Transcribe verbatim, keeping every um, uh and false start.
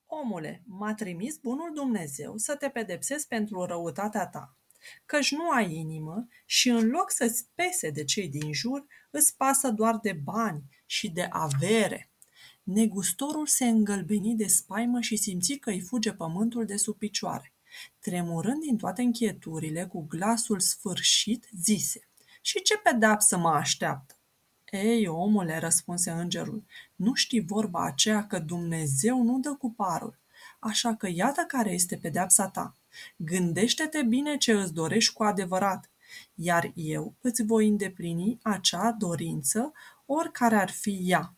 Omule, m-a trimis bunul Dumnezeu să te pedepsesc pentru răutatea ta, căci nu ai inimă și în loc să-ți pese de cei din jur, îți pasă doar de bani și de avere. Negustorul se îngălbeni de spaimă și simți că îi fuge pământul de sub picioare. Tremurând din toate închieturile, cu glasul sfârșit, zise: Și ce pedeapsă mă așteaptă? Ei, omule, răspunse îngerul, nu știi vorba aceea că Dumnezeu nu dă cu parul, așa că iată care este pedeapsa ta. Gândește-te bine ce îți dorești cu adevărat, iar eu îți voi îndeplini acea dorință, oricare ar fi ea.